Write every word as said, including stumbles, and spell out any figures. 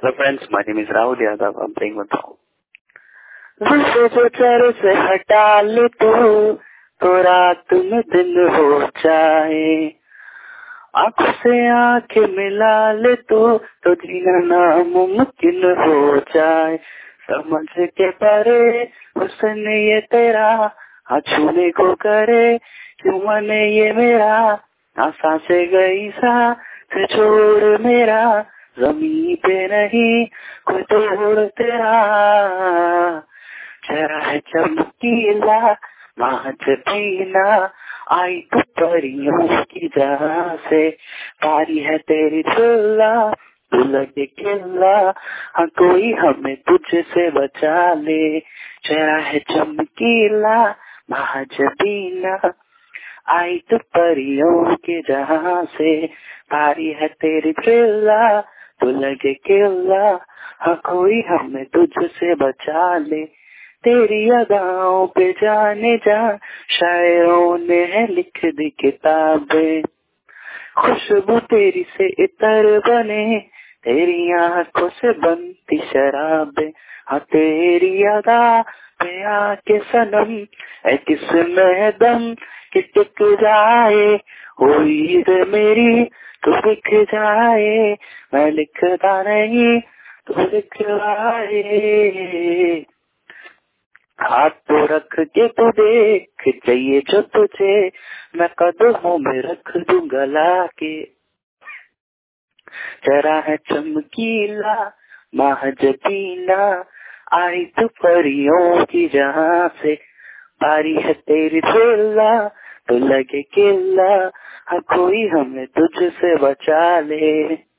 Hello friends, my name is Rahul Yadav. I'm playing with Rahul. जिसे जो चर से हटा ले तो तो रात में दिन हो जाए, आंखों से आंखें मिला ले तो तो जीना नामुमकिन हो जाए। समझ के परे उसने ये तेरा हाथ छूने को करे, क्यों मने ये मेरा आशा से गई सा से छोड़ मेरा, जमीन पे नहीं कोई तोड़ तेरा। चेहरा है चमकीला महज पीना, आई तो परियों की जहाँ से, पारी है तेरी चिल्ला तू लगे किल्ला, हाँ कोई हमें तुझसे बचा ले। चेहरा है चमकीला महज पीना, आई तो परियों के जहाँ से, पारी है तेरी चिल्ला तू लगे किल्ला, हाँ कोई हमें तुझसे बचा ले। तेरी अदाओं पे जाने जा शायरों ने है लिख दी किताबें, खुशबू तेरी से इतर बने, तेरी आंखों से बनती शराबें। हाँ तेरी अदा पे आके सनम है किसमें दम कि टिक जाए, हुई रे मेरी तू लिख जाए, मैं लिखता नहीं तू लिखवाए। हाथ तो रख के तू देख, चाहिए जो तुझे मैं कदमों में रख दूंगा लाके। जरा है चमकीला महज पीना, आई तू परियों की जहाँ से, पारी है तेरी चिल्ला तो लगे किल्ला, हाँ कोई हमें तुझसे बचा ले।